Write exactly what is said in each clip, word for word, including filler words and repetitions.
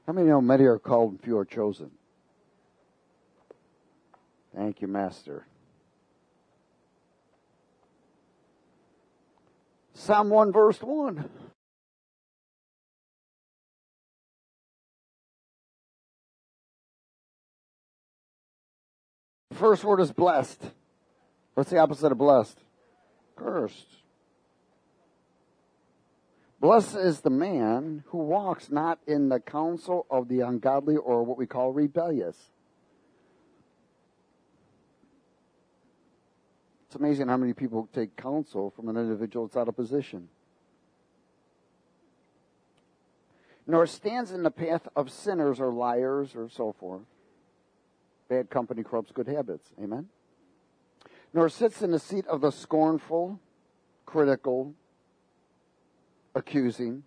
How many know many are called and few are chosen? Thank you, Master. Psalm one, verse one. The first word is blessed. What's the opposite of blessed? Cursed. Blessed is the man who walks not in the counsel of the ungodly or what we call rebellious. It's amazing how many people take counsel from an individual that's out of position. Nor stands in the path of sinners or liars or so forth. Bad company corrupts good habits. Amen? Nor sits in the seat of the scornful, critical, accusing.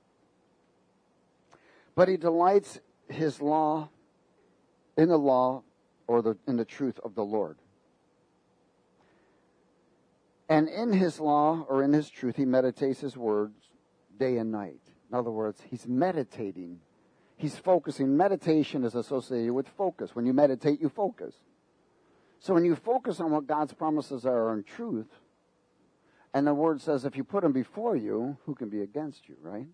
But he delights his law in the law or the, in the truth of the Lord. And in his law or in his truth, he meditates his words day and night. In other words, he's meditating. He's focusing. Meditation is associated with focus. When you meditate, you focus. So when you focus on what God's promises are in truth, and the word says, if you put them before you, who can be against you, right?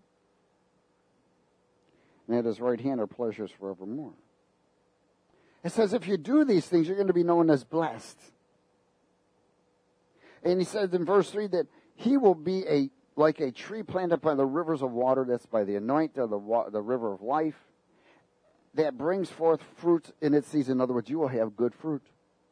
And at his right hand are pleasures forevermore. It says, if you do these things, you're going to be known as blessed. And he says in verse three that he will be a like a tree planted by the rivers of water, that's by the anointing of the, wa- the river of life, that brings forth fruit in its season. In other words, you will have good fruit.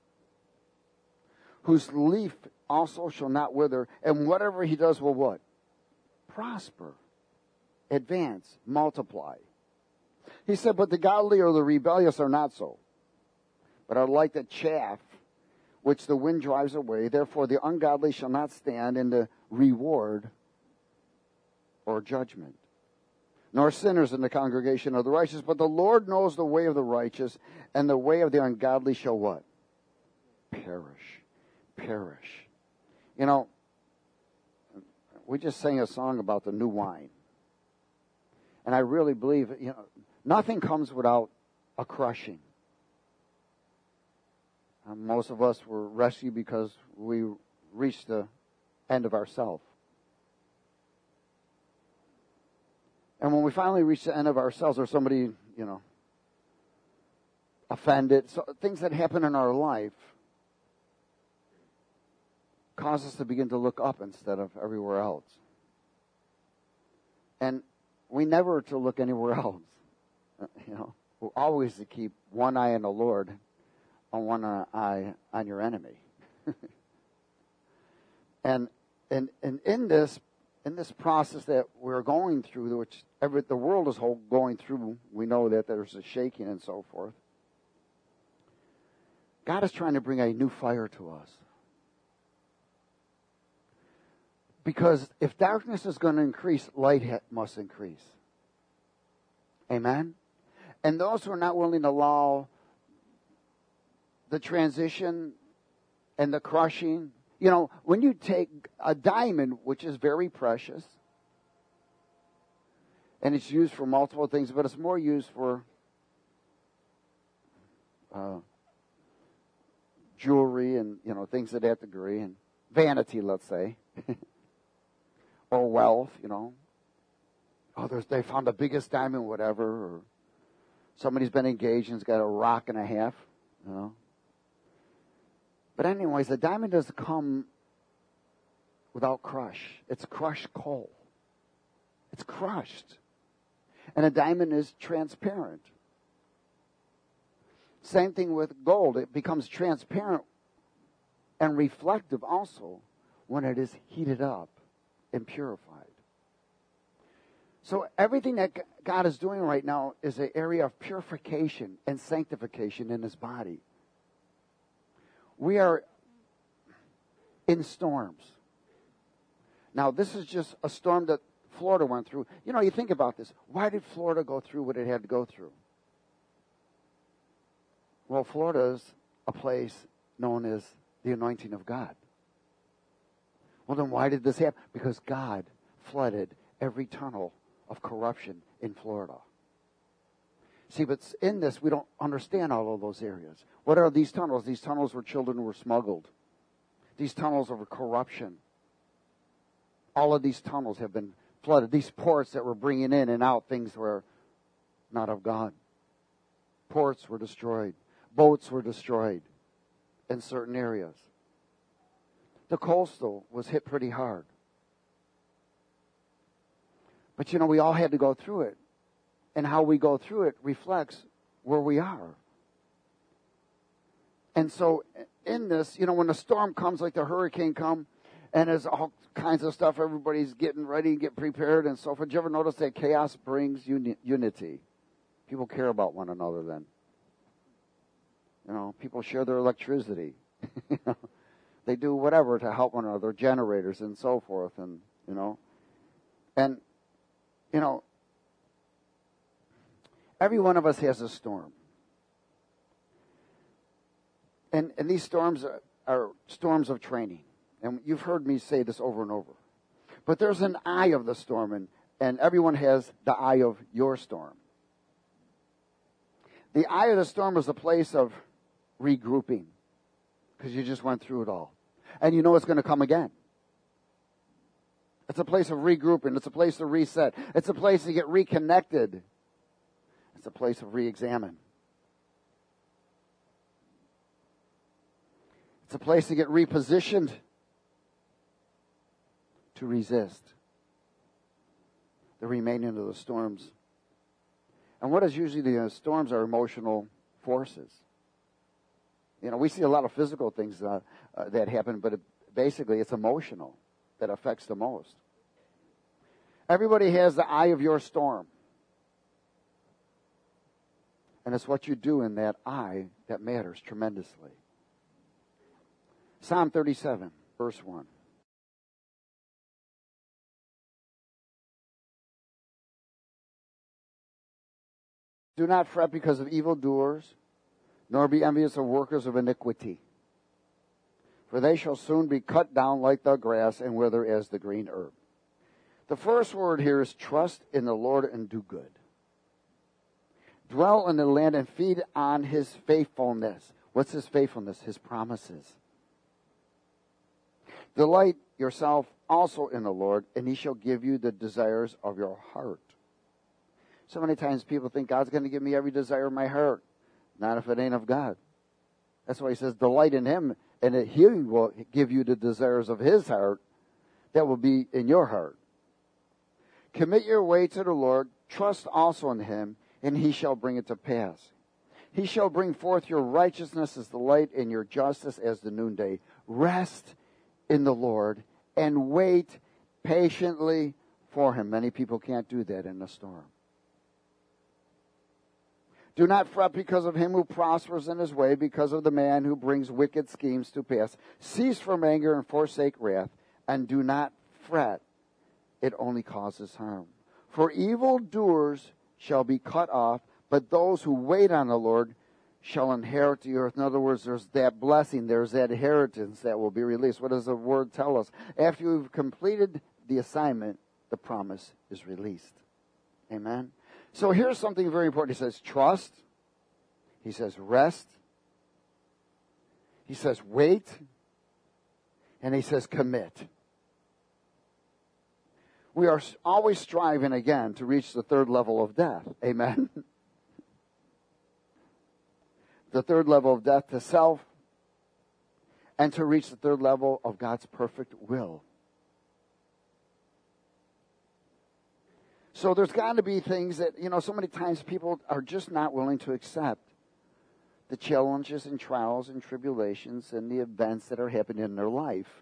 Whose leaf also shall not wither, and whatever he does will what? Prosper, advance, multiply. He said, but the godly or the rebellious are not so, but are like the chaff which the wind drives away. Therefore the ungodly shall not stand in the reward or judgment, nor sinners in the congregation of the righteous. But the Lord knows the way of the righteous, and the way of the ungodly shall what? Perish. Perish. You know, we just sang a song about the new wine. And I really believe, you know, nothing comes without a crushing. Um, most of us were rescued because we reached the end of ourselves. And when we finally reach the end of ourselves, or somebody, you know, offended, so things that happen in our life cause us to begin to look up instead of everywhere else. And we never are to look anywhere else. You know, we're always to keep one eye on the Lord and one eye on your enemy. and and and in this in this process that we're going through, which every, the world is whole going through, we know that there's a shaking and so forth. God is trying to bring a new fire to us. Because if darkness is going to increase, light must increase. Amen? And those who are not willing to allow the transition and the crushing, you know, when you take a diamond, which is very precious, and it's used for multiple things, but it's more used for uh, jewelry and, you know, things of that degree, and vanity, let's say. Or wealth, you know. Oh, there's, they found the biggest diamond, whatever. Or somebody's been engaged and's got a rock and a half, you know. But anyways, the diamond doesn't come without crush. It's crushed coal. It's crushed. And a diamond is transparent. Same thing with gold. It becomes transparent and reflective also when it is heated up and purified. So everything that God is doing right now is an area of purification and sanctification in his body. We are in storms. Now, this is just a storm that Florida went through. You know, you think about this. Why did Florida go through what it had to go through? Well, Florida is a place known as the anointing of God. Well, then why did this happen? Because God flooded every tunnel of corruption in Florida. See, but in this, we don't understand all of those areas. What are these tunnels? These tunnels where children were smuggled. These tunnels of corruption. All of these tunnels have been flooded. These ports that were bringing in and out things were not of God. Ports were destroyed. Boats were destroyed in certain areas. The coastal was hit pretty hard. But you know, we all had to go through it. And how we go through it reflects where we are. And so in this, you know, when a storm comes, like the hurricane come, and there's all kinds of stuff, everybody's getting ready and get prepared and so forth. Did you ever notice that chaos brings uni- unity? People care about one another then. You know, people share their electricity. You know, they do whatever to help one another, generators and so forth, and, you know. And, you know, every one of us has a storm. And and these storms are, are storms of training. And you've heard me say this over and over. But there's an eye of the storm, and, and everyone has the eye of your storm. The eye of the storm is a place of regrouping, because you just went through it all. And you know it's going to come again. It's a place of regrouping. It's a place to reset. It's a place to get reconnected. It's a place of re-examine. It's a place to get repositioned, to resist the remaining of the storms. And what is usually the uh, storms are emotional forces. You know, we see a lot of physical things uh, uh, that happen, but it, basically it's emotional that affects the most. Everybody has the eye of your storm. And it's what you do in that eye that matters tremendously. Psalm thirty-seven, verse one. Do not fret because of evildoers, nor be envious of workers of iniquity. For they shall soon be cut down like the grass and wither as the green herb. The first word here is trust in the Lord and do good. Dwell in the land and feed on his faithfulness. What's his faithfulness? His promises. Delight yourself also in the Lord, and he shall give you the desires of your heart. So many times people think God's going to give me every desire of my heart. Not if it ain't of God. That's why he says delight in him, and that he will give you the desires of his heart that will be in your heart. Commit your way to the Lord, trust also in him, and he shall bring it to pass. He shall bring forth your righteousness as the light and your justice as the noonday. Rest in the Lord and wait patiently for him. Many people can't do that in a storm. Do not fret because of him who prospers in his way, because of the man who brings wicked schemes to pass. Cease from anger and forsake wrath, and do not fret. It only causes harm. For evildoers shall be cut off, but those who wait on the Lord shall inherit the earth. In other words, there's that blessing, there's that inheritance that will be released. What does the word tell us? After you've completed the assignment, the promise is released. Amen? So here's something very important. He says trust. He says rest. He says wait. And he says commit. We are always striving again to reach the third level of death. Amen? The third level of death to self, and to reach the third level of God's perfect will. So there's got to be things that, you know, so many times people are just not willing to accept the challenges and trials and tribulations and the events that are happening in their life.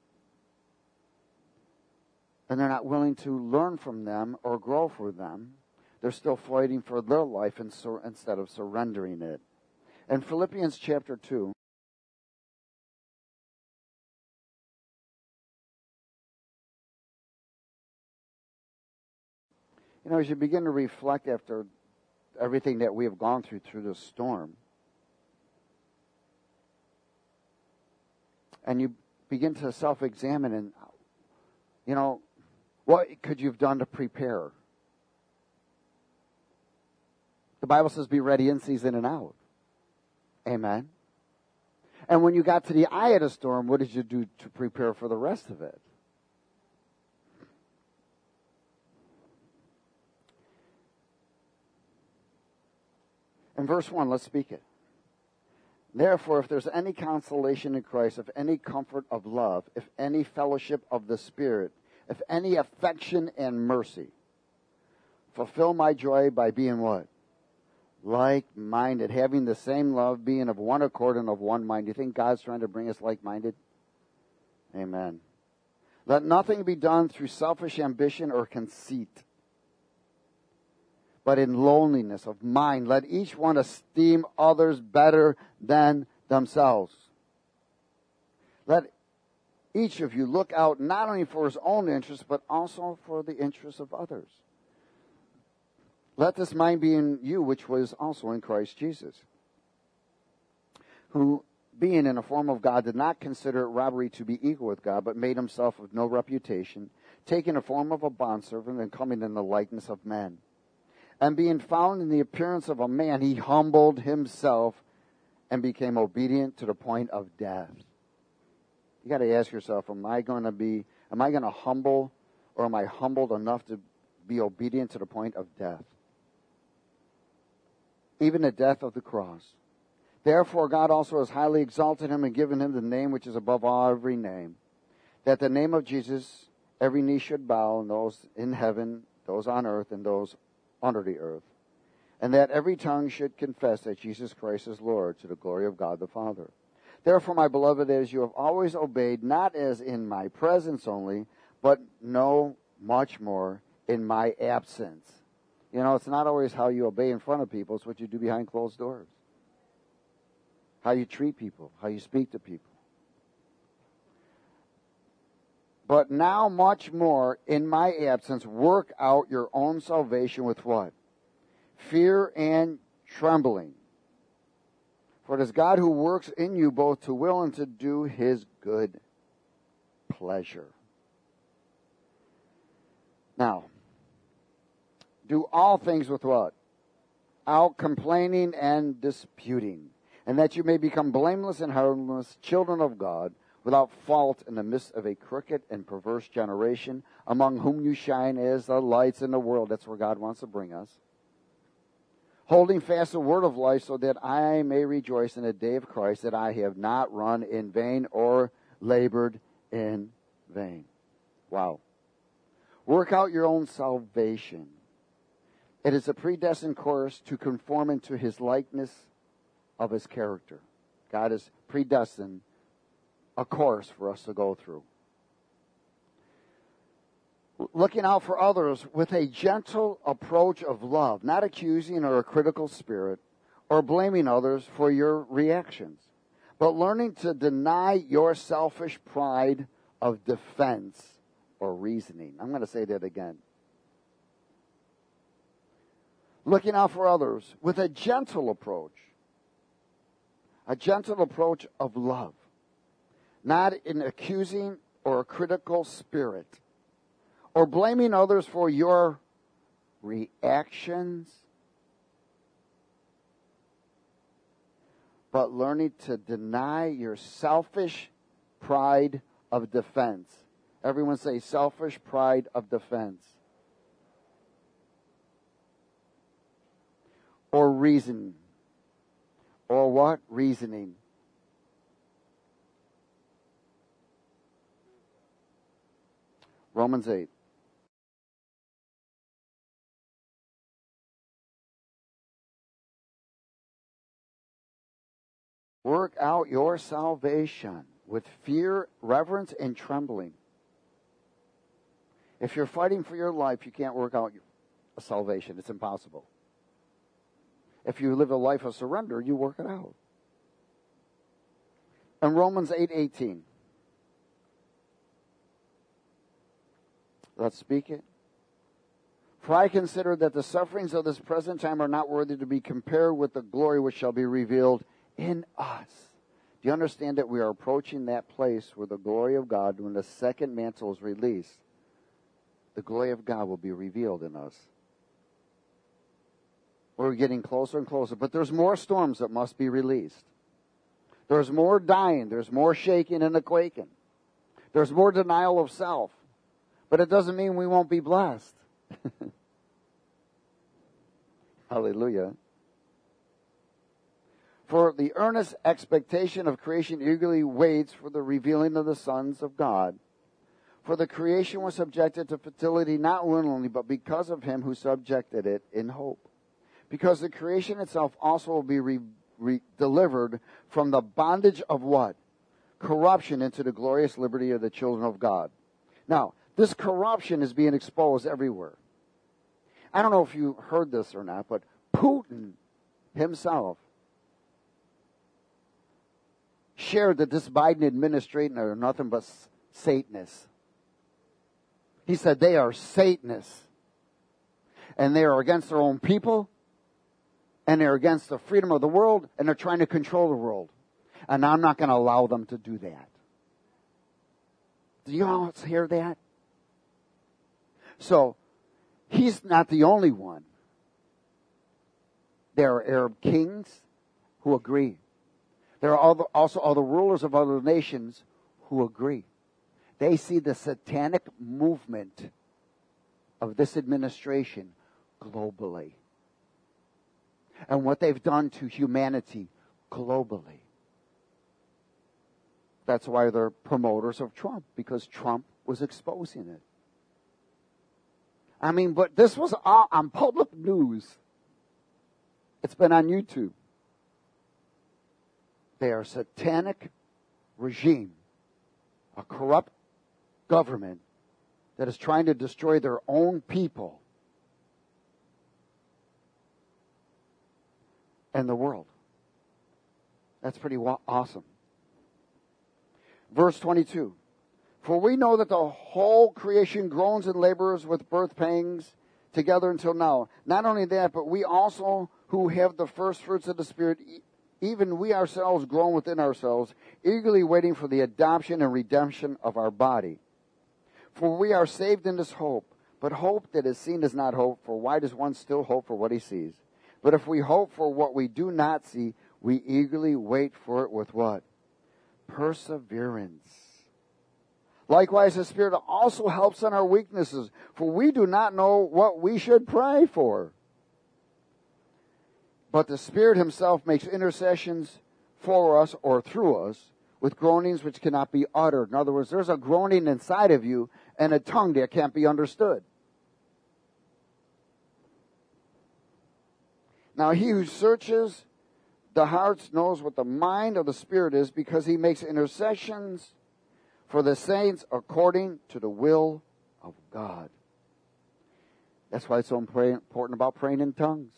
And they're not willing to learn from them or grow for them. They're still fighting for their life instead of surrendering it. In Philippians chapter two, you know, as you begin to reflect after everything that we have gone through through this storm, and you begin to self-examine and, you know, what could you have done to prepare? The Bible says be ready in season and out. Amen. And when you got to the eye of the storm, what did you do to prepare for the rest of it? In verse one, let's speak it. Therefore, if there's any consolation in Christ, if any comfort of love, if any fellowship of the Spirit, if any affection and mercy, fulfill my joy by being what? Like-minded, having the same love, being of one accord and of one mind. Do you think God's trying to bring us like-minded? Amen. Let nothing be done through selfish ambition or conceit, but in loneliness of mind, let each one esteem others better than themselves. Let each of you look out not only for his own interests, but also for the interests of others. Let this mind be in you, which was also in Christ Jesus, who, being in a form of God, did not consider it robbery to be equal with God, but made himself of no reputation, taking the form of a bondservant and coming in the likeness of men. And being found in the appearance of a man, he humbled himself and became obedient to the point of death. You got to ask yourself, am I going to be, am I going to humble, or am I humbled enough to be obedient to the point of death? Even the death of the cross. Therefore God also has highly exalted him and given him the name which is above all every name, that the name of Jesus every knee should bow, and those in heaven, those on earth, and those under the earth, and that every tongue should confess that Jesus Christ is Lord, to the glory of God the Father. Therefore, my beloved, as you have always obeyed, not as in my presence only, but no much more in my absence. You know, it's not always how you obey in front of people, it's what you do behind closed doors. How you treat people, how you speak to people. But now much more in my absence, work out your own salvation with what? Fear and trembling. For it is God who works in you both to will and to do his good pleasure. Now, do all things with what? Out complaining and disputing, and that you may become blameless and harmless, children of God, without fault in the midst of a crooked and perverse generation, among whom you shine as the lights in the world. That's where God wants to bring us. Holding fast the word of life, so that I may rejoice in the day of Christ, that I have not run in vain or labored in vain. Wow. Work out your own salvation. It is a predestined course to conform into his likeness of his character. God has predestined a course for us to go through. Looking out for others with a gentle approach of love, not accusing or a critical spirit, or blaming others for your reactions, but learning to deny your selfish pride of defense or reasoning. I'm going to say that again. Looking out for others with a gentle approach, a gentle approach of love. Not an accusing or a critical spirit, or blaming others for your reactions, but learning to deny your selfish pride of defense. Everyone say selfish pride of defense. Or reason. Or what? Reasoning. Romans eight. Work out your salvation with fear, reverence, and trembling. If you're fighting for your life, you can't work out your salvation. It's impossible. If you live a life of surrender, you work it out. In Romans eight eighteen. Let's speak it. For I consider that the sufferings of this present time are not worthy to be compared with the glory which shall be revealed in us. Do you understand that we are approaching that place where the glory of God, when the second mantle is released, the glory of God will be revealed in us? We're getting closer and closer. But there's more storms that must be released. There's more dying. There's more shaking and a quaking. There's more denial of self. But it doesn't mean we won't be blessed. Hallelujah. For the earnest expectation of creation eagerly waits for the revealing of the sons of God. For the creation was subjected to fertility not willingly, but because of him who subjected it in hope. Because the creation itself also will be re- re- delivered from the bondage of what? Corruption into the glorious liberty of the children of God. Now, this corruption is being exposed everywhere. I don't know if you heard this or not, but Putin himself shared that this Biden administration are nothing but Satanists. He said they are Satanists. And they are against their own people. And they're against the freedom of the world. And they're trying to control the world. And I'm not going to allow them to do that. Do you all hear that? So, he's not the only one. There are Arab kings who agree. There are also all the rulers of other nations who agree. They see the satanic movement of this administration globally. And what they've done to humanity globally. That's why they're promoters of Trump, because Trump was exposing it. I mean, but this was on public news. It's been on YouTube. They are a satanic regime, a corrupt government that is trying to destroy their own people and the world. That's pretty wa- awesome. Verse twenty-two. For we know that the whole creation groans and labors with birth pangs together until now. Not only that, but we also who have the first fruits of the Spirit, even we ourselves groan within ourselves, eagerly waiting for the adoption and redemption of our body. For we are saved in this hope. But hope that is seen is not hope, for why does one still hope for what he sees? But if we hope for what we do not see, we eagerly wait for it with what? Perseverance. Likewise, the Spirit also helps in our weaknesses, for we do not know what we should pray for. But the Spirit himself makes intercessions for us or through us with groanings which cannot be uttered. In other words, there's a groaning inside of you and a tongue that can't be understood. Now he who searches the hearts knows what the mind of the Spirit is, because he makes intercessions for the saints according to the will of God. That's why it's so important about praying in tongues.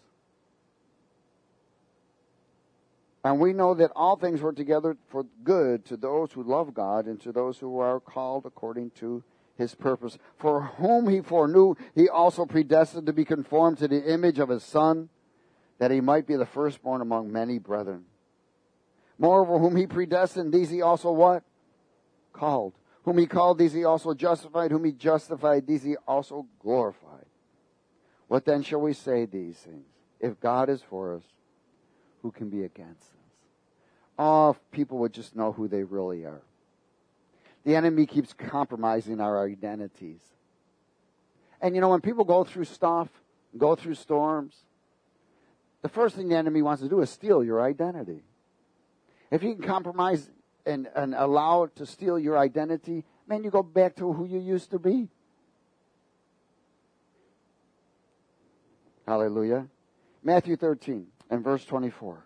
And we know that all things work together for good to those who love God and to those who are called according to his purpose. For whom he foreknew, he also predestined to be conformed to the image of his Son, that he might be the firstborn among many brethren. Moreover, whom he predestined, these he also what? Called. Whom he called, these he also justified. Whom he justified, these he also glorified. What then shall we say these things? If God is for us, who can be against us? Oh, if people would just know who they really are. The enemy keeps compromising our identities. And you know, when people go through stuff, go through storms, the first thing the enemy wants to do is steal your identity. If you can compromise and, and allow it to steal your identity, man, you go back to who you used to be. Hallelujah. Matthew thirteen and verse twenty-four.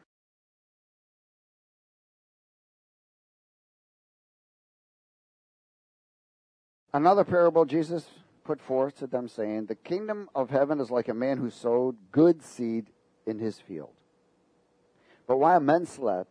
Another parable Jesus put forth to them, saying, the kingdom of heaven is like a man who sowed good seed in his field. But while men slept,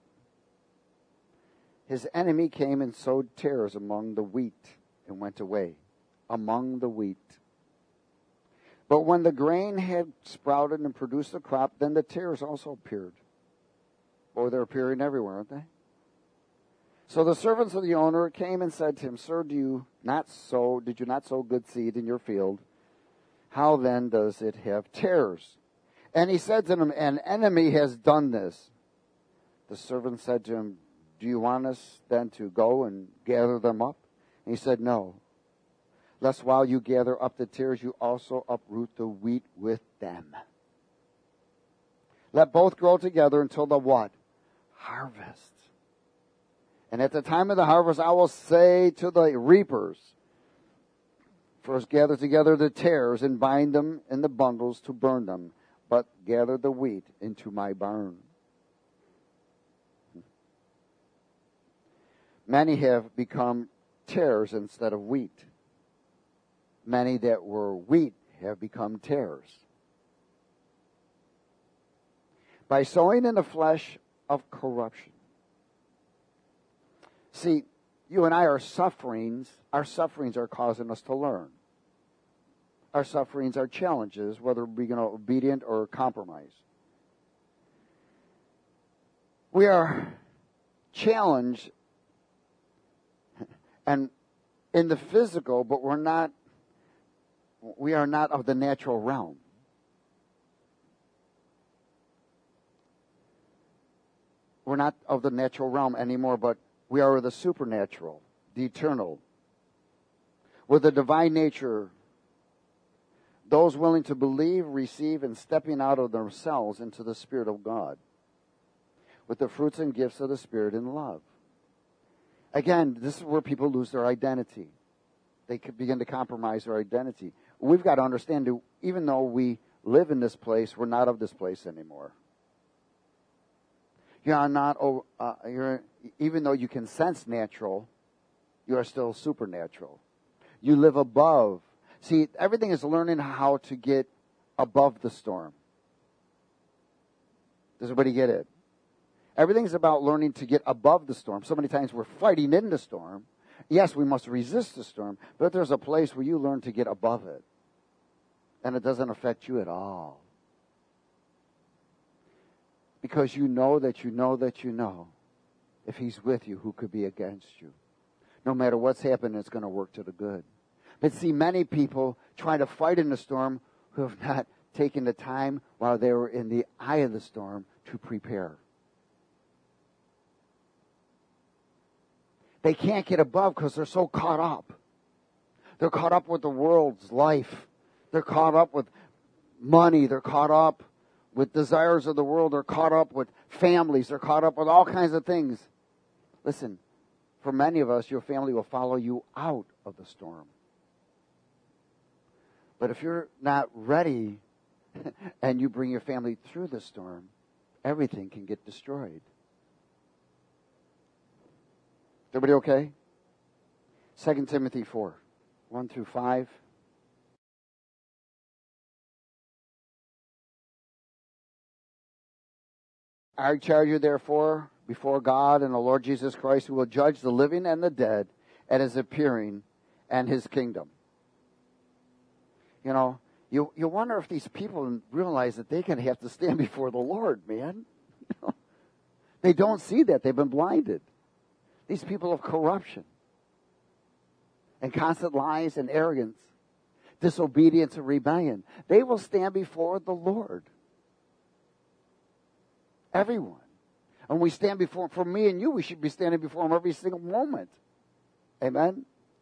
his enemy came and sowed tares among the wheat and went away. Among the wheat. But when the grain had sprouted and produced a crop, then the tares also appeared. Or they're appearing everywhere, aren't they? So the servants of the owner came and said to him, Sir, do you not sow, did you not sow good seed in your field? How then does it have tares? And he said to them, an enemy has done this. The servant said to him, do you want us then to go and gather them up? And he said, no. Lest while you gather up the tares, you also uproot the wheat with them. Let both grow together until the what? Harvest. And at the time of the harvest, I will say to the reapers, first gather together the tares and bind them in the bundles to burn them, but gather the wheat into my barn. Many have become tares instead of wheat. Many that were wheat have become tares. By sowing in the flesh of corruption. See, you and I are sufferings. Our sufferings are causing us to learn. Our sufferings are challenges, whether we're going to be obedient or compromise. We are challenged and in the physical, but we're not, we are not of the natural realm. We're not of the natural realm anymore, but we are of the supernatural, the eternal. With the divine nature, those willing to believe, receive, and stepping out of themselves into the Spirit of God. With the fruits and gifts of the Spirit in love. Again, this is where people lose their identity. They could begin to compromise their identity. We've got to understand that even though we live in this place, we're not of this place anymore. You are not, uh, you're, even though you can sense natural, you are still supernatural. You live above. See, everything is learning how to get above the storm. Does everybody get it? Everything's about learning to get above the storm. So many times we're fighting in the storm. Yes, we must resist the storm, but there's a place where you learn to get above it. And it doesn't affect you at all. Because you know that you know that you know, if He's with you, who could be against you? No matter what's happening, it's going to work to the good. But see, many people try to fight in the storm who have not taken the time while they were in the eye of the storm to prepare. They can't get above because they're so caught up. They're caught up with the world's life. They're caught up with money. They're caught up with desires of the world. They're caught up with families. They're caught up with all kinds of things. Listen, for many of us, your family will follow you out of the storm. But if you're not ready and you bring your family through the storm, everything can get destroyed. Everybody okay? Second Timothy four, one through five. I charge you therefore before God and the Lord Jesus Christ, who will judge the living and the dead at His appearing and His kingdom. You know, you, you wonder if these people realize that they're going to have to stand before the Lord, man. You know? They don't see that. They've been blinded. These people of corruption and constant lies and arrogance, disobedience and rebellion, they will stand before the Lord. Everyone. And we stand before, for me and you, we should be standing before Him every single moment. Amen?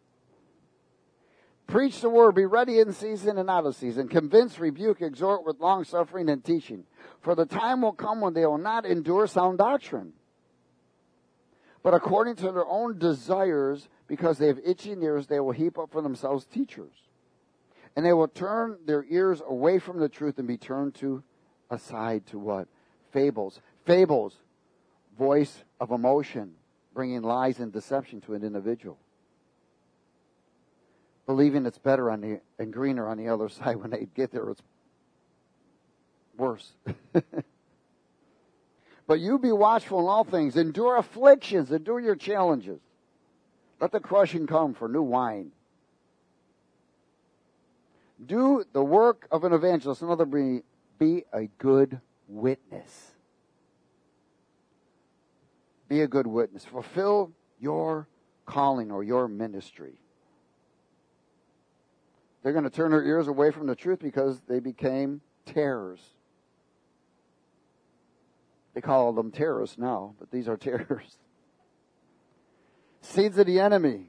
Preach the word, be ready in season and out of season. Convince, rebuke, exhort with long suffering and teaching. For the time will come when they will not endure sound doctrine, but according to their own desires, because they have itching ears, they will heap up for themselves teachers. And they will turn their ears away from the truth and be turned to aside to what? Fables. Fables. Voice of emotion, bringing lies and deception to an individual. Believing it's better on the and greener on the other side. When they get there, it's worse. But you be watchful in all things. Endure afflictions. Endure your challenges. Let the crushing come for new wine. Do the work of an evangelist. Another, be, be a good witness. Be a good witness. Fulfill your calling or your ministry. They're going to turn their ears away from the truth because they became tares. They call them terrorists now, but these are terrorists. Seeds of the enemy.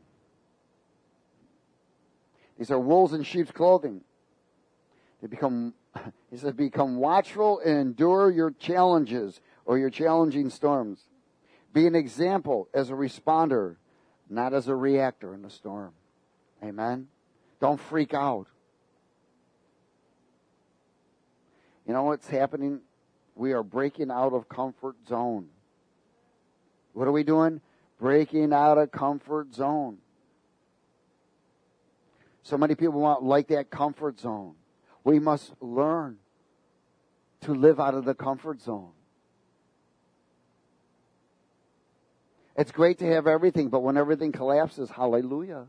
These are wolves in sheep's clothing. They become, he says, become watchful and endure your challenges or your challenging storms. Be an example as a responder, not as a reactor in the storm. Amen? Don't freak out. You know what's happening? We are breaking out of comfort zone. What are we doing? Breaking out of comfort zone. So many people want like that comfort zone. We must learn to live out of the comfort zone. It's great to have everything, but when everything collapses, hallelujah.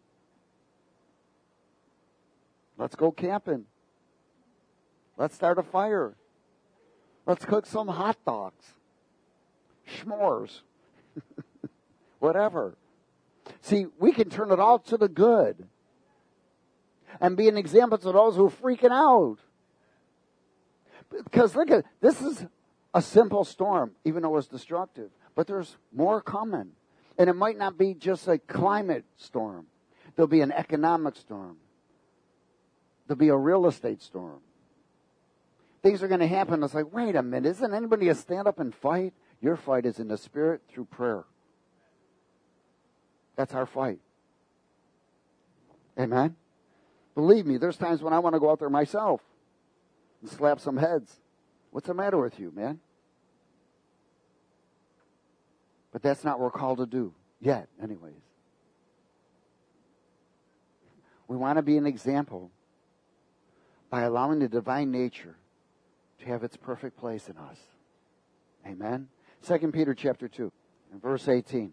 Let's go camping. Let's start a fire. Let's cook some hot dogs. S'mores. Whatever. See, we can turn it all to the good. And be an example to those who are freaking out. Because look at, this is a simple storm, even though it's destructive. But there's more coming. And it might not be just a climate storm. There'll be an economic storm. There'll be a real estate storm. Things are going to happen. It's like, wait a minute, isn't anybody going to stand up and fight? Your fight is in the Spirit through prayer. That's our fight. Amen? Believe me, there's times when I want to go out there myself and slap some heads. What's the matter with you, man? But that's not what we're called to do yet, anyways. We want to be an example by allowing the divine nature to have its perfect place in us. Amen? Second Peter chapter two, and verse eighteen.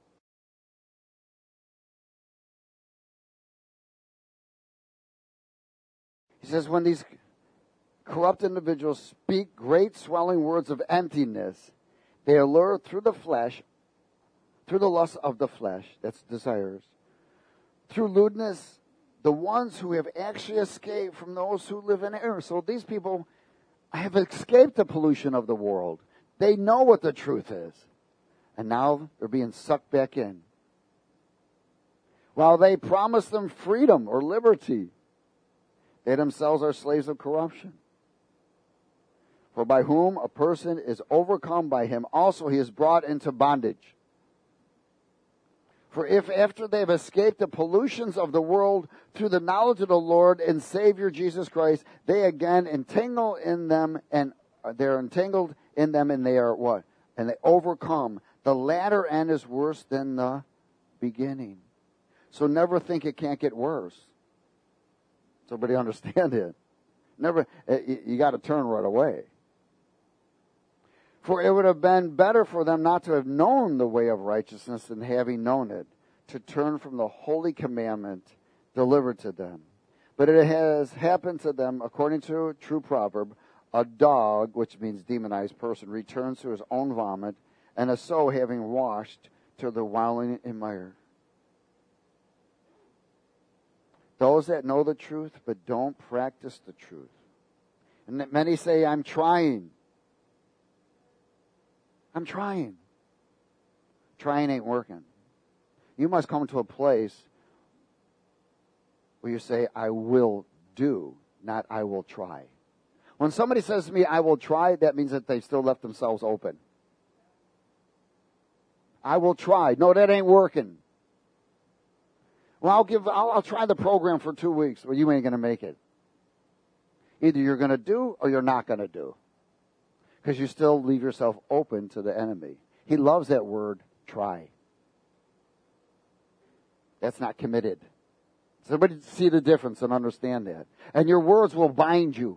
He says, when these corrupt individuals speak great swelling words of emptiness, they allure through the flesh, through the lust of the flesh, that's desires, through lewdness, the ones who have actually escaped from those who live in error. So these people have escaped the pollution of the world. They know what the truth is. And now they're being sucked back in. While they promise them freedom or liberty, they themselves are slaves of corruption. For by whom a person is overcome by him, also he is brought into bondage. For if after they have escaped the pollutions of the world through the knowledge of the Lord and Savior Jesus Christ, they again entangle in them, and they're entangled in them, and they are what? And they overcome. The latter end is worse than the beginning. So never think it can't get worse. Does everybody understand it? Never, you got to turn right away. For it would have been better for them not to have known the way of righteousness than having known it, to turn from the holy commandment delivered to them. But it has happened to them, according to a true proverb, a dog, which means demonized person, returns to his own vomit, and a sow having washed to the wallowing in mire. Those that know the truth but don't practice the truth. And many say, I'm trying. I'm trying. Trying ain't working. You must come to a place where you say, I will do, not I will try. When somebody says to me, I will try, that means that they still left themselves open. I will try. No, that ain't working. Well, I'll give, I'll, I'll try the program for two weeks. Well, you ain't going to make it. Either you're going to do or you're not going to do. Because you still leave yourself open to the enemy. He loves that word, try. That's not committed. So everybody see the difference and understand that. And your words will bind you.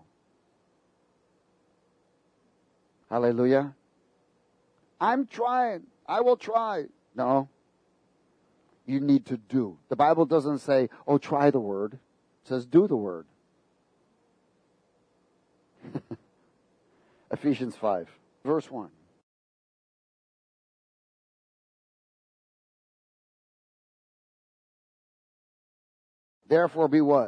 Hallelujah. I'm trying. I will try. No. You need to do. The Bible doesn't say, oh, try the word. It says, do the word. Ephesians five, verse one. Therefore be what?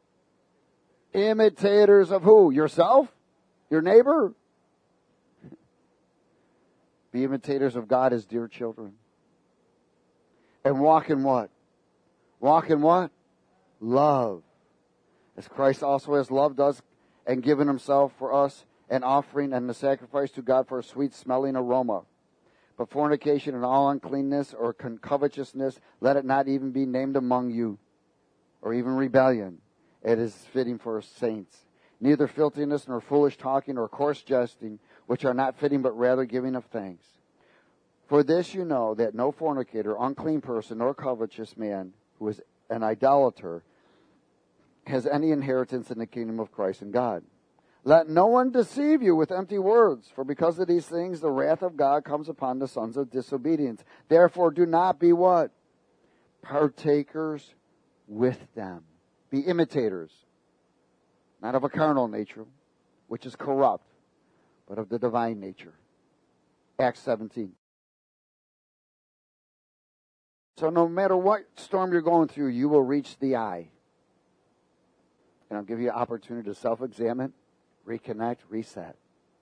Imitators of who? Yourself? Your neighbor? Be imitators of God as dear children. And walk in what? Walk in what? Love. As Christ also has loved us and given himself for us an offering and a sacrifice to God for a sweet smelling aroma. But fornication and all uncleanness or covetousness, let it not even be named among you, or even rebellion. It is fitting for saints. Neither filthiness, nor foolish talking, nor coarse jesting, which are not fitting, but rather giving of thanks. For this you know, that no fornicator, unclean person, nor covetous man, who is an idolater, has any inheritance in the kingdom of Christ and God. Let no one deceive you with empty words, for because of these things the wrath of God comes upon the sons of disobedience. Therefore do not be what? Partakers with them. Be imitators, not of a carnal nature, which is corrupt, but of the divine nature. Acts seventeen. So no matter what storm you're going through, you will reach the eye. And I'll give you an opportunity to self-examine, reconnect, reset.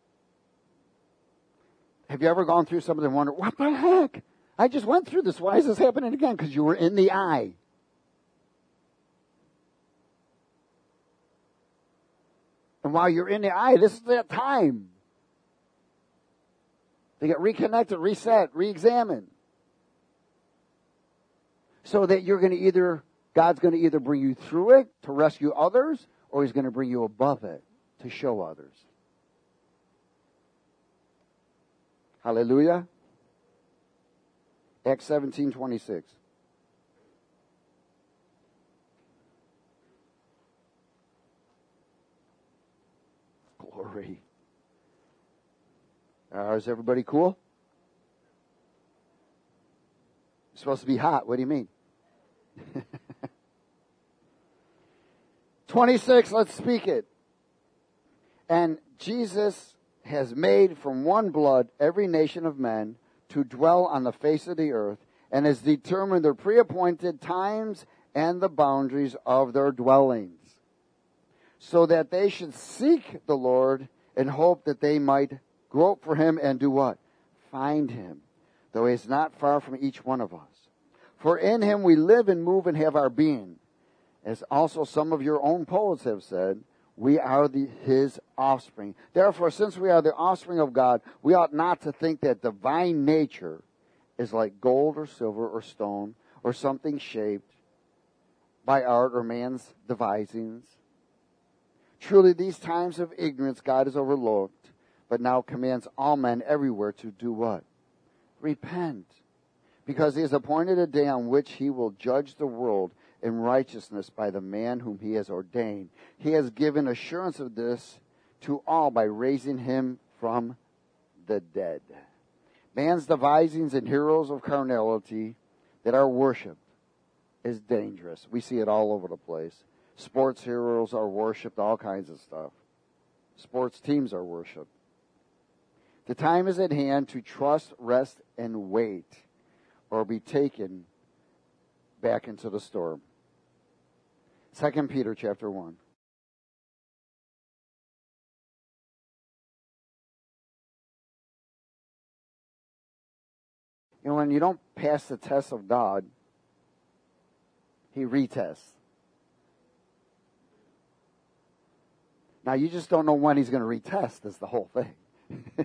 Have you ever gone through something and wondered, what the heck? I just went through this. Why is this happening again? Because you were in the eye. And while you're in the eye, this is that time to get reconnected, reset, re-examine. So that you're going to either, God's going to either bring you through it to rescue others, or he's going to bring you above it to show others. Hallelujah. Acts seventeen twenty-six. Glory. Uh, is everybody cool? It's supposed to be hot. What do you mean? twenty-six, let's speak it. And Jesus has made from one blood every nation of men to dwell on the face of the earth, and has determined their pre-appointed times and the boundaries of their dwellings, so that they should seek the Lord and hope that they might grope for him and do what? Find him, though he is not far from each one of us. For in him we live and move and have our being. As also some of your own poets have said, we are the, his offspring. Therefore, since we are the offspring of God, we ought not to think that divine nature is like gold or silver or stone or something shaped by art or man's devisings. Truly, these times of ignorance God has overlooked, but now commands all men everywhere to do what? Repent. Because he has appointed a day on which he will judge the world in righteousness by the man whom he has ordained. He has given assurance of this to all by raising him from the dead. Man's devisings and heroes of carnality that are worshipped is dangerous. We see it all over the place. Sports heroes are worshipped, all kinds of stuff. Sports teams are worshipped. The time is at hand to trust, rest, and wait, or be taken back into the storm. Second Peter chapter one. You know, when you don't pass the test of God, he retests. Now, you just don't know when he's going to retest, is the whole thing.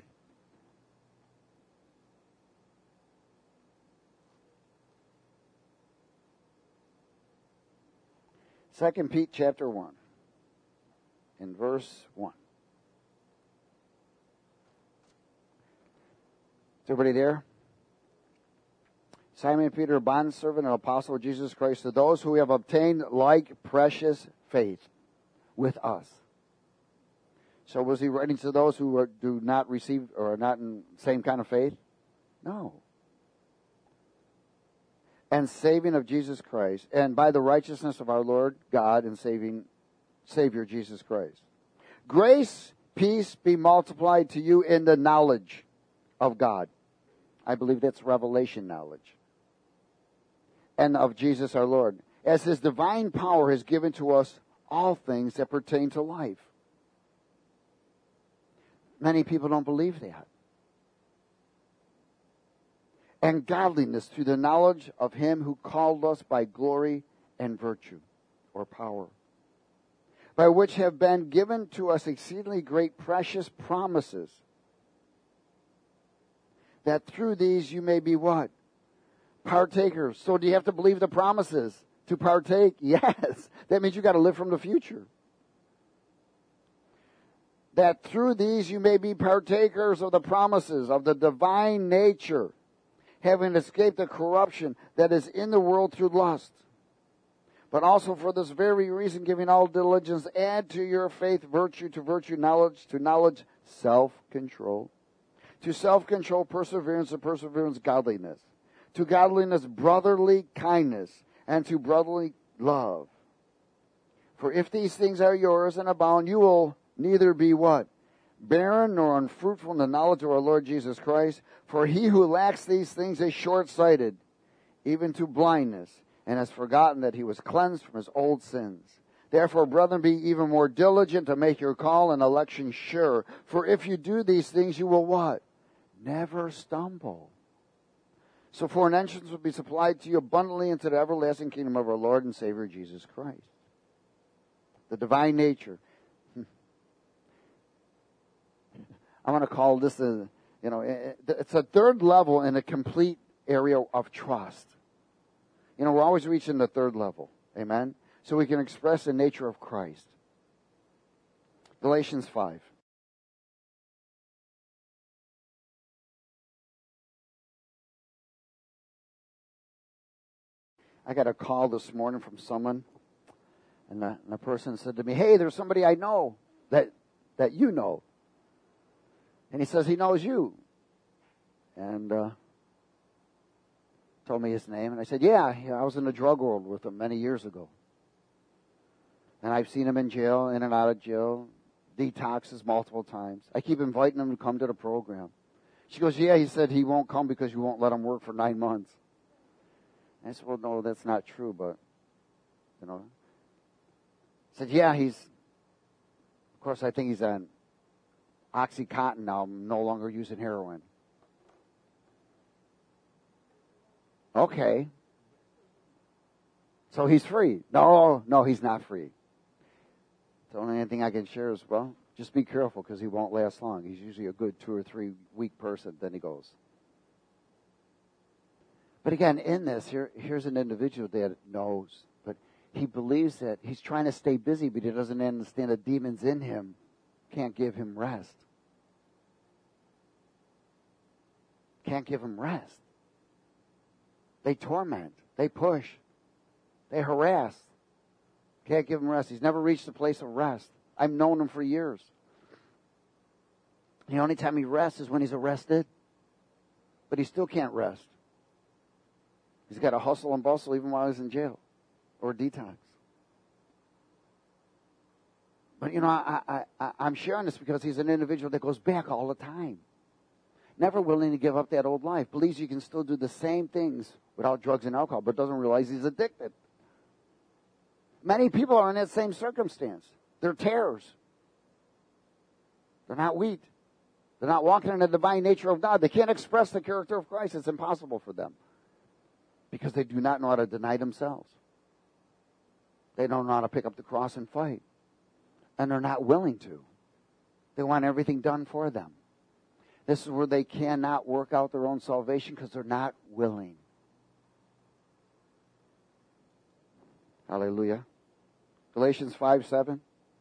Second Pete chapter one, in verse one. Is everybody there? Simon Peter, a bondservant and apostle of Jesus Christ, to those who have obtained like precious faith with us. So was he writing to those who are, do not receive or are not in the same kind of faith? No. And saving of Jesus Christ, and by the righteousness of our Lord God and saving Savior Jesus Christ. Grace, peace be multiplied to you in the knowledge of God. I believe that's revelation knowledge. And of Jesus our Lord, as his divine power has given to us all things that pertain to life. Many people don't believe that. and godliness through the knowledge of him who called us by glory and virtue, or power, by which have been given to us exceedingly great precious promises, that through these you may be what? Partakers. So do you have to believe the promises to partake? Yes. That means you got to live from the future. That through these you may be partakers of the promises of the divine nature, having escaped the corruption that is in the world through lust. But also for this very reason, giving all diligence, add to your faith virtue, to virtue knowledge, to knowledge self-control, to self-control perseverance, to perseverance godliness, to godliness brotherly kindness, and to brotherly love. For if these things are yours and abound, you will neither be what? Barren nor unfruitful in the knowledge of our Lord Jesus Christ. For he who lacks these things is short-sighted, even to blindness, and has forgotten that he was cleansed from his old sins. Therefore, brethren, be even more diligent to make your call and election sure. For if you do these things, you will what? Never stumble. So for an entrance will be supplied to you abundantly into the everlasting kingdom of our Lord and Savior Jesus Christ. The divine nature. I want to call this a, you know, it's a third level in a complete area of trust. You know, we're always reaching the third level. Amen? So we can express the nature of Christ. Galatians five. I got a call this morning from someone, and the, and the person said to me, hey, there's somebody I know that that you know. And he says he knows you. And uh, told me his name. And I said, yeah, I was in the drug world with him many years ago. And I've seen him in jail, in and out of jail, detoxes multiple times. I keep inviting him to come to the program. She goes, yeah, he said he won't come because you won't let him work for nine months. And I said, well, no, that's not true, but, you know. I said, yeah, he's, of course, I think he's on OxyContin now. I'm no longer using heroin. Okay. So he's free. No, no, he's not free. The only thing I can share is, well, just be careful because he won't last long. He's usually a good two or three week person. Then he goes. But again, in this, here, here's an individual that knows, but he believes that he's trying to stay busy, but he doesn't understand the demons in him can't give him rest. Can't give him rest. They torment. They push. They harass. Can't give him rest. He's never reached a place of rest. I've known him for years. The only time he rests is when he's arrested. But he still can't rest. He's got to hustle and bustle even while he's in jail or detox. But, you know, I, I, I, I'm sharing this because he's an individual that goes back all the time. Never willing to give up that old life. Believes you can still do the same things without drugs and alcohol, but doesn't realize he's addicted. Many people are in that same circumstance. They're tares. They're not wheat. They're not walking in the divine nature of God. They can't express the character of Christ. It's impossible for them because they do not know how to deny themselves. They don't know how to pick up the cross and fight. And they're not willing to. They want everything done for them. This is where they cannot work out their own salvation because they're not willing. Hallelujah. Galatians five seven.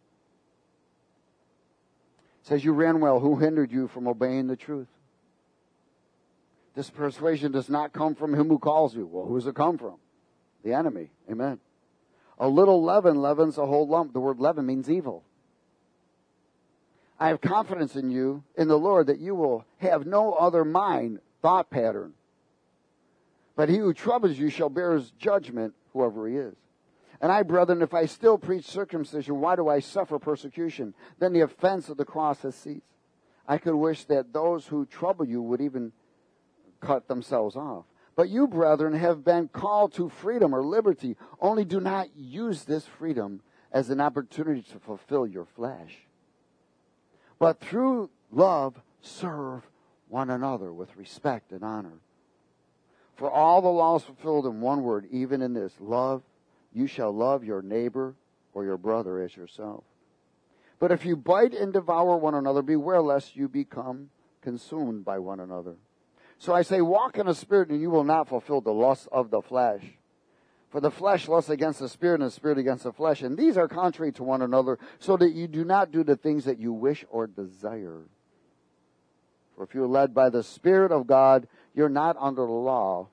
It says, you ran well. Who hindered you from obeying the truth? This persuasion does not come from him who calls you. Well, who does it come from? The enemy. Amen. A little leaven leavens a whole lump. The word leaven means evil. I have confidence in you, in the Lord, that you will have no other mind, thought pattern. But he who troubles you shall bear his judgment, whoever he is. And I, brethren, if I still preach circumcision, why do I suffer persecution? Then the offense of the cross has ceased. I could wish that those who trouble you would even cut themselves off. But you, brethren, have been called to freedom or liberty. Only do not use this freedom as an opportunity to fulfill your flesh. But through love, serve one another with respect and honor. For all the law is fulfilled in one word, even in this, love. You shall love your neighbor or your brother as yourself. But if you bite and devour one another, beware lest you become consumed by one another. So I say, walk in the Spirit, and you will not fulfill the lusts of the flesh. For the flesh lusts against the Spirit, and the Spirit against the flesh. And these are contrary to one another, so that you do not do the things that you wish or desire. For if you are led by the Spirit of God, you're not under the law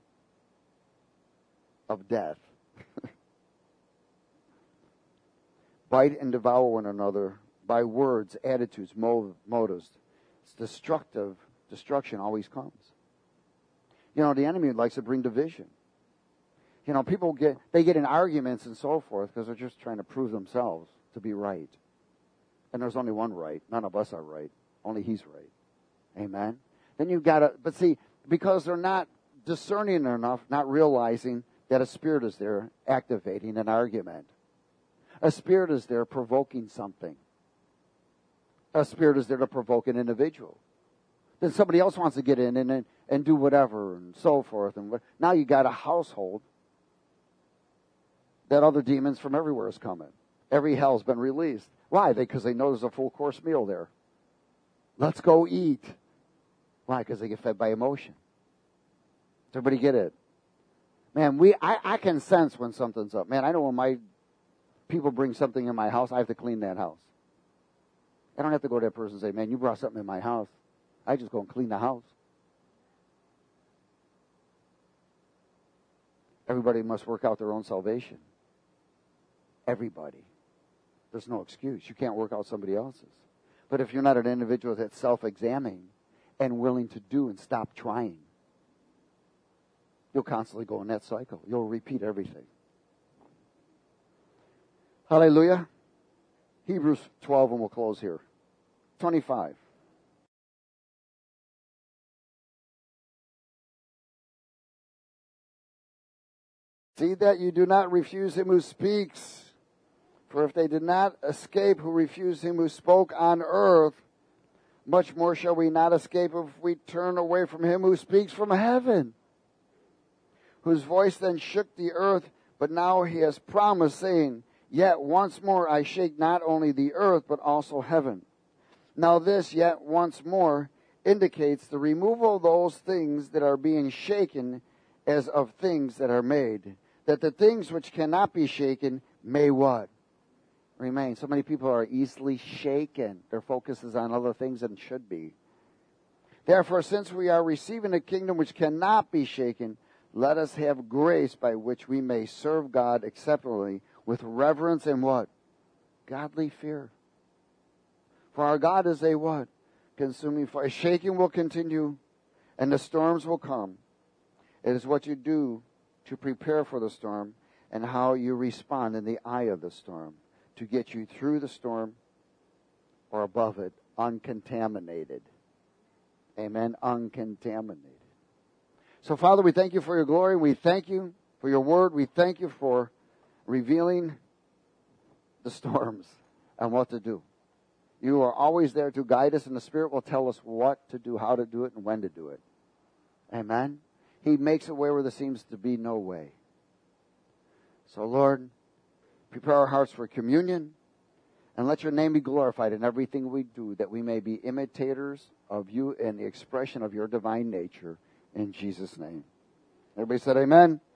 of death. Bite and devour one another by words, attitudes, motives. It's destructive. Destruction always comes. You know, the enemy likes to bring division. You know, people get, they get in arguments and so forth because they're just trying to prove themselves to be right. And there's only one right. None of us are right. Only He's right. Amen? Then you've got to, but see, because they're not discerning enough, not realizing that a spirit is there activating an argument. A spirit is there provoking something. A spirit is there to provoke an individual. Then somebody else wants to get in and and, and do whatever and so forth. And what, now you got a household that other demons from everywhere is coming. Every hell's been released. Why? Because they know there's a full course meal there. Let's go eat. Why? Because they get fed by emotion. Does everybody get it? Man, we I, I can sense when something's up. Man, I know when my people bring something in my house, I have to clean that house. I don't have to go to that person and say, man, you brought something in my house. I just go and clean the house. Everybody must work out their own salvation. Everybody. There's no excuse. You can't work out somebody else's. But if you're not an individual that's self-examining and willing to do and stop trying, you'll constantly go in that cycle. You'll repeat everything. Hallelujah. Hebrews twelve, and we'll close here. twenty-five. See that you do not refuse him who speaks. For if they did not escape who refused him who spoke on earth, much more shall we not escape if we turn away from him who speaks from heaven, whose voice then shook the earth, but now he has promised, saying, yet once more I shake not only the earth, but also heaven. Now this, yet once more, indicates the removal of those things that are being shaken as of things that are made, that the things which cannot be shaken may what? Remain. So many people are easily shaken. Their focus is on other things than should be. Therefore, since we are receiving a kingdom which cannot be shaken, let us have grace by which we may serve God acceptably with reverence and what? Godly fear. For our God is a what? Consuming fire. Shaking will continue, and the storms will come. It is what you do to prepare for the storm and how you respond in the eye of the storm to get you through the storm or above it, uncontaminated. Amen. Uncontaminated. So, Father, we thank you for your glory. We thank you for your word. We thank you for revealing the storms and what to do. You are always there to guide us, and the Spirit will tell us what to do, how to do it, and when to do it. Amen. He makes a way where there seems to be no way. So, Lord, prepare our hearts for communion, and let your name be glorified in everything we do, that we may be imitators of you and the expression of your divine nature. In Jesus' name. Everybody said amen.